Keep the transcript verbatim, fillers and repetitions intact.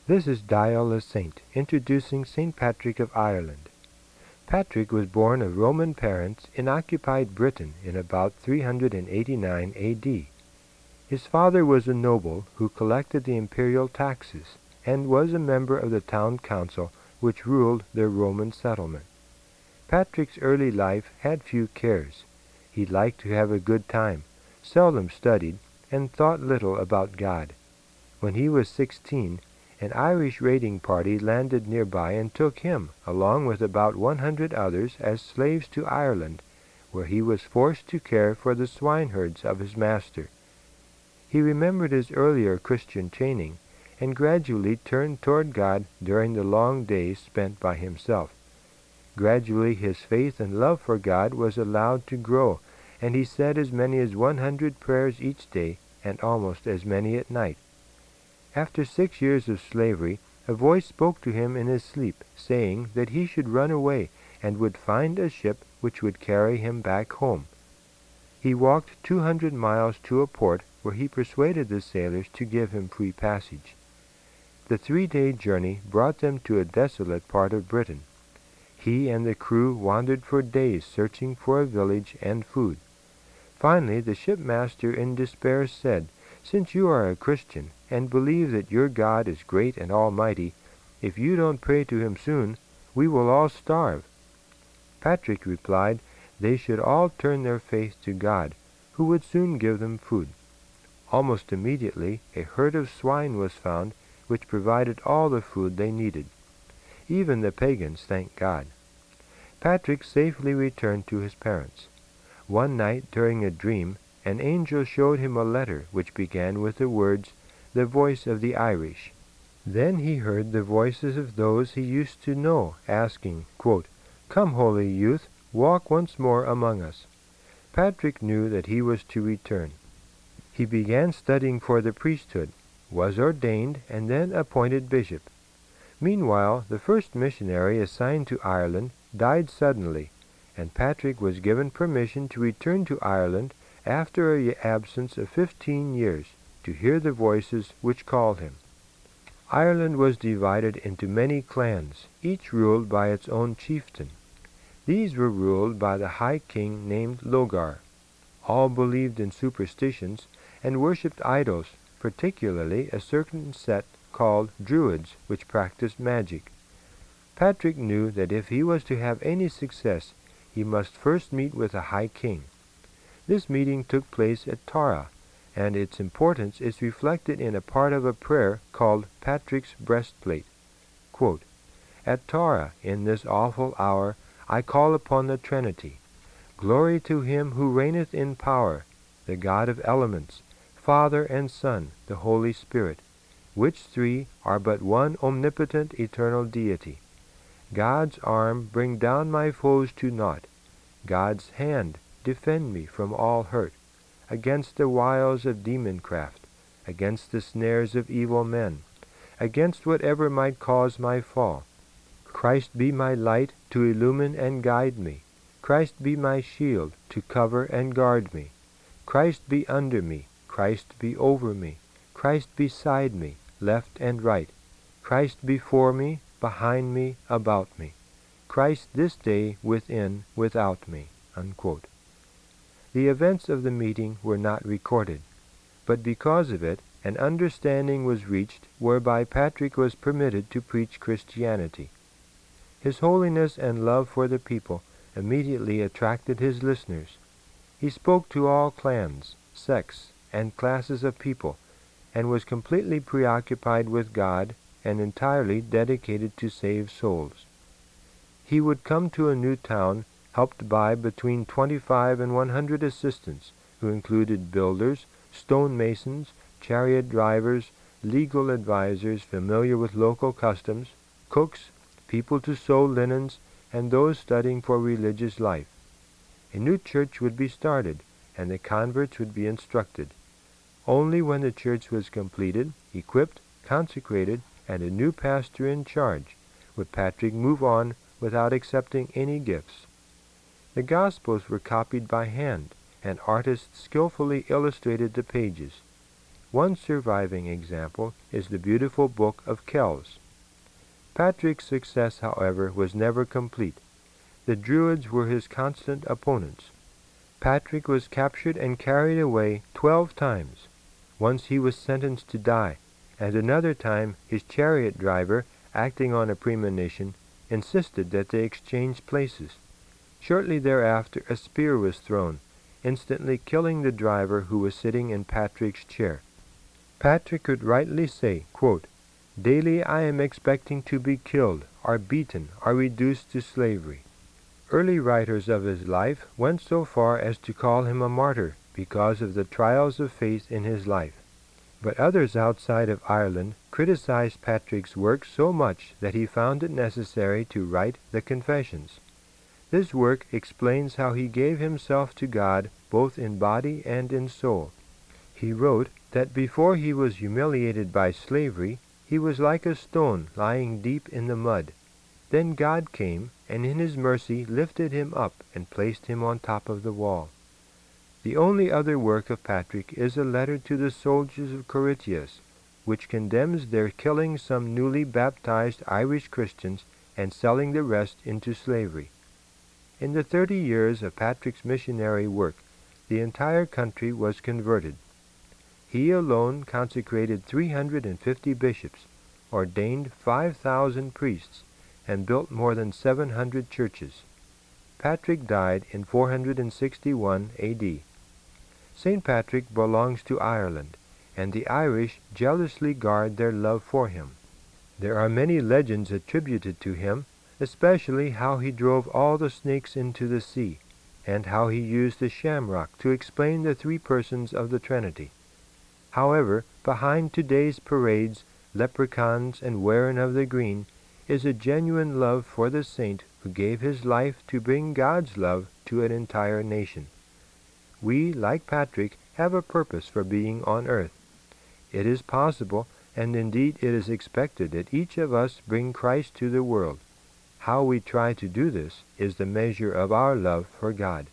This is Dial a Saint, introducing Saint Patrick of Ireland. Patrick was born of Roman parents in occupied Britain in about three hundred eighty-nine A D. His father was a noble who collected the imperial taxes, and was a member of the town council which ruled their Roman settlement. Patrick's early life had few cares. He liked to have a good time, seldom studied, and thought little about God. When he was sixteen, an Irish raiding party landed nearby and took him, along with about one hundred others, as slaves to Ireland, where he was forced to care for the swineherds of his master. He remembered his earlier Christian training, and gradually turned toward God during the long days spent by himself. Gradually his faith and love for God was allowed to grow, and he said as many as one hundred prayers each day, and almost as many at night. After six years of slavery, a voice spoke to him in his sleep, saying that he should run away, and would find a ship which would carry him back home. He walked two hundred miles to a port where he persuaded the sailors to give him free passage. The three-day journey brought them to a desolate part of Britain. He and the crew wandered for days searching for a village and food. Finally, the shipmaster in despair said, "Since you are a Christian, and believe that your God is great and almighty, if you don't pray to him soon, we will all starve." Patrick replied, they should all turn their faith to God, who would soon give them food. Almost immediately, a herd of swine was found, which provided all the food they needed. Even the pagans thanked God. Patrick safely returned to his parents. One night, during a dream, an angel showed him a letter which began with the words, "The voice of the Irish." Then he heard the voices of those he used to know, asking, quote, "Come, holy youth, walk once more among us." Patrick knew that he was to return. He began studying for the priesthood, was ordained, and then appointed bishop. Meanwhile, the first missionary assigned to Ireland died suddenly, and Patrick was given permission to return to Ireland after an absence of fifteen years, to hear the voices which called him. Ireland was divided into many clans, each ruled by its own chieftain. These were ruled by the high king named Logar. All believed in superstitions and worshipped idols, particularly a certain set called Druids, which practiced magic. Patrick knew that if he was to have any success, he must first meet with a high king. This meeting took place at Tara, and its importance is reflected in a part of a prayer called Patrick's Breastplate. Quote, "At Tara, in this awful hour, I call upon the Trinity. Glory to him who reigneth in power, the God of elements, Father and Son, the Holy Spirit, which three are but one omnipotent eternal deity. God's arm bring down my foes to naught. God's hand defend me from all hurt, against the wiles of demon-craft, against the snares of evil men, against whatever might cause my fall. Christ be my light to illumine and guide me. Christ be my shield to cover and guard me. Christ be under me. Christ be over me. Christ beside me, left and right. Christ before me, behind me, about me. Christ this day within, without me." Unquote. The events of the meeting were not recorded, but because of it, an understanding was reached whereby Patrick was permitted to preach Christianity. His holiness and love for the people immediately attracted his listeners. He spoke to all clans, sects, and classes of people, and was completely preoccupied with God and entirely dedicated to save souls. He would come to a new town helped by between twenty-five and one hundred assistants, who included builders, stonemasons, chariot drivers, legal advisers familiar with local customs, cooks, people to sew linens, and those studying for religious life. A new church would be started, and the converts would be instructed. Only when the church was completed, equipped, consecrated, and a new pastor in charge, would Patrick move on without accepting any gifts. The Gospels were copied by hand, and artists skillfully illustrated the pages. One surviving example is the beautiful Book of Kells. Patrick's success, however, was never complete. The Druids were his constant opponents. Patrick was captured and carried away twelve times. Once he was sentenced to die, and another time his chariot driver, acting on a premonition, insisted that they exchange places. Shortly thereafter a spear was thrown, instantly killing the driver who was sitting in Patrick's chair. Patrick could rightly say, quote, "Daily I am expecting to be killed, or beaten, or reduced to slavery." Early writers of his life went so far as to call him a martyr because of the trials of faith in his life. But others outside of Ireland criticized Patrick's work so much that he found it necessary to write the Confessions. This work explains how he gave himself to God both in body and in soul. He wrote that before he was humiliated by slavery, he was like a stone lying deep in the mud. Then God came, and in his mercy lifted him up and placed him on top of the wall. The only other work of Patrick is a letter to the soldiers of Corinthians, which condemns their killing some newly baptized Irish Christians and selling the rest into slavery. In the thirty years of Patrick's missionary work, the entire country was converted. He alone consecrated three hundred fifty bishops, ordained five thousand priests, and built more than seven hundred churches. Patrick died in four hundred sixty-one A D Saint Patrick belongs to Ireland, and the Irish jealously guard their love for him. There are many legends attributed to him, especially how he drove all the snakes into the sea, and how he used the shamrock to explain the three persons of the Trinity. However, behind today's parades, leprechauns, and wearing of the green, is a genuine love for the saint who gave his life to bring God's love to an entire nation. We, like Patrick, have a purpose for being on earth. It is possible, and indeed it is expected, that each of us bring Christ to the world. How we try to do this is the measure of our love for God.